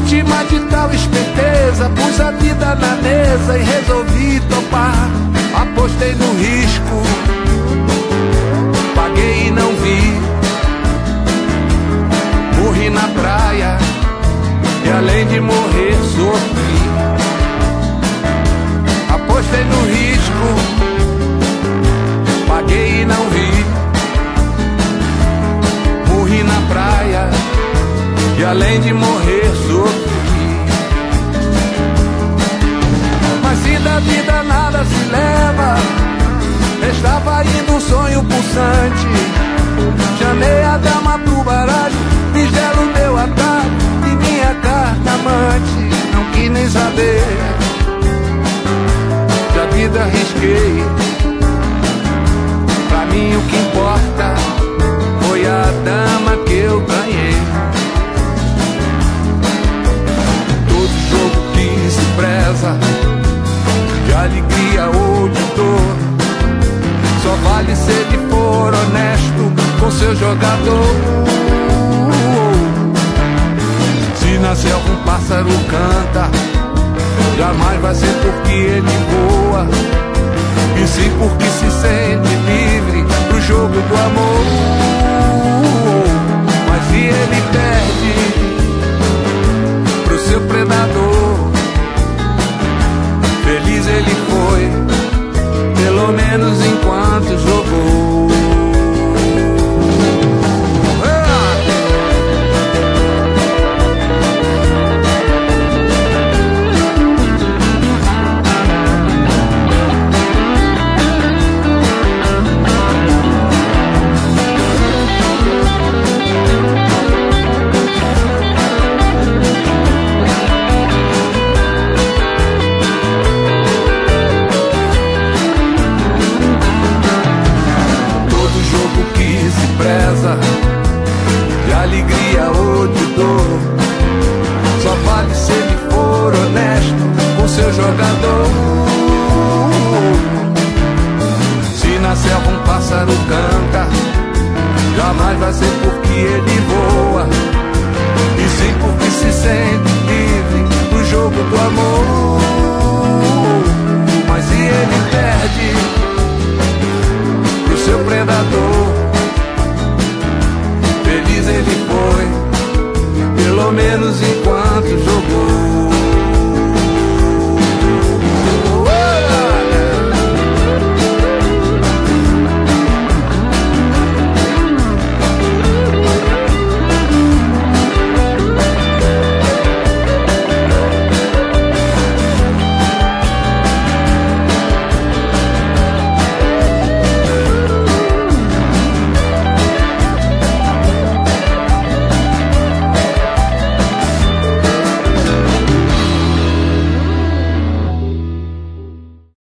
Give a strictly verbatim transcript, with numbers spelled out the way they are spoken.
Vítima de tal esperteza, pus a vida na mesa e resolvi topar. Apostei no risco, paguei e não vi. Morri na praia e além de morrer sofri. Apostei no risco, paguei e não vi. Morri na praia e além de morrer sofri. Mas se da vida nada se leva, estava indo um sonho pulsante. Chamei a dama pro baralho, fiz dela o meu atalho e minha carta amante. Não quis nem saber, da vida arrisquei. Pra mim o que importa foi a dama que eu ganhei. Todo jogo que se preza, de alegria ou de dor, só vale se ele for honesto com seu jogador. Se na selva um pássaro canta, jamais vai ser porque ele voa, e sim porque se sente livre pro jogo do amor. Mas se ele perde pro seu predador, feliz ele foi, pelo menos enquanto jogou. De alegria ou de dor, só vale se ele for honesto com seu jogador. Se na selva um pássaro canta, jamais vai ser porque ele voa, e sim porque se sente livre no jogo do amor.